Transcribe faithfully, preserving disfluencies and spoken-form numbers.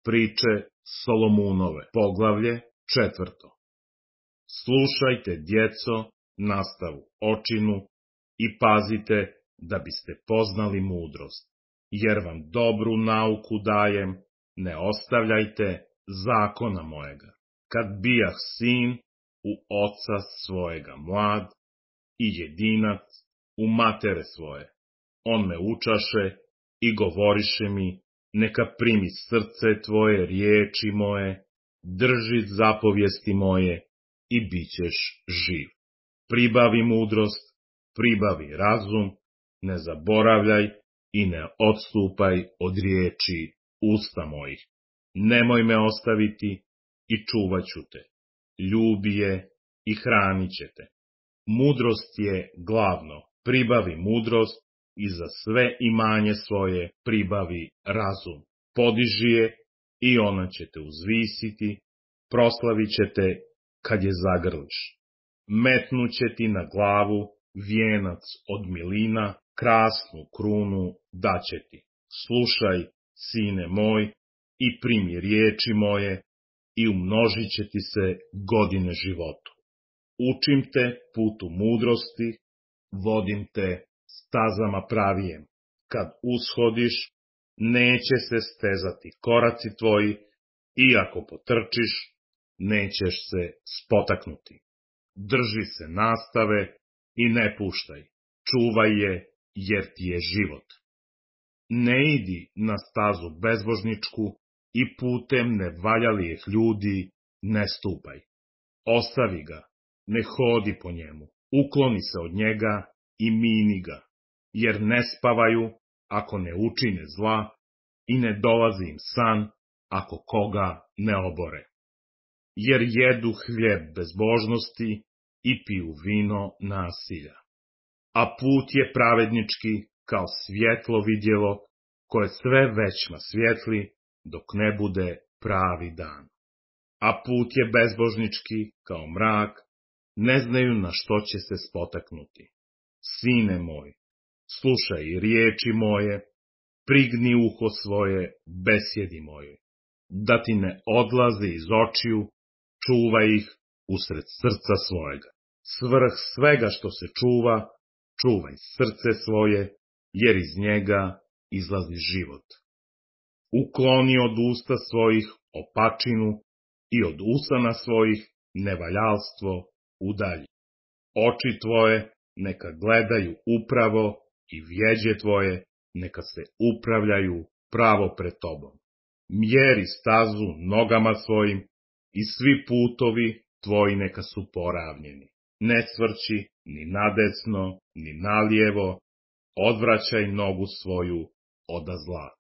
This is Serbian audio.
Priče Solomunove, poglavlje četvrto. Slušajte, djeco, nastavu očinu i pazite da biste poznali mudrost, jer vam dobru nauku dajem, ne ostavljajte zakona mojega. Kad bijah sin u oca svojega mlad i jedinac u matere svoje, on me učaše i govoriše mi, neka primi srce tvoje riječi moje, drži zapovijesti moje i bit ćeš živ. Pribavi mudrost, pribavi razum, ne zaboravljaj i ne odstupaj od riječi usta mojih. Nemoj me ostaviti i čuvat ću te. Ljubi je i hranit će te. Mudrost je glavno, pribavi mudrost i za sve imanje svoje pribavi razum. Podiži je i ona će te uzvisiti, proslavit će te kad je zagrliš. Metnuće ti na glavu vijenac od milina, krasnu krunu daće ti. Slušaj, sine moj, i primi riječi moje i umnožit će ti se godine životu. Učim te putu mudrosti, vodim te stazama pravijem. Kad ushodiš, neće se stezati koraci tvoji, i ako potrčiš, nećeš se spotaknuti. Drži se nastave i ne puštaj, čuvaj je, jer ti je život. Ne idi na stazu bezbožničku i putem nevaljalijih ljudi ne stupaj. Ostavi ga, ne hodi po njemu, ukloni se od njega i mini ga, jer ne spavaju ako ne učine zla i ne dolazi im san ako koga ne obore. Jer jedu hljeb bezbožnosti i piju vino nasilja. A put je pravednički kao svjetlo vidjelo, koje sve većma svjetli dok ne bude pravi dan. A put je bezbožnički kao mrak, ne znaju na što će se spotaknuti. Sine moj, slušaj riječi moje, prigni uho svoje besjedi moje, da ti ne odlaze iz očiju, čuvaj ih usred srca svojega. Svrh svega što se čuva, čuvaj srce svoje, jer iz njega izlazi život. Ukloni od usta svojih opačinu i od usana svojih nevaljalstvo udalji. Oči tvoje neka gledaju upravo i vjeđe tvoje neka se upravljaju pravo pred tobom. Mjeri stazu nogama svojim i svi putovi tvoji neka su poravnjeni. Ne svrći ni nadesno, ni nalijevo, odvraćaj nogu svoju oda zla.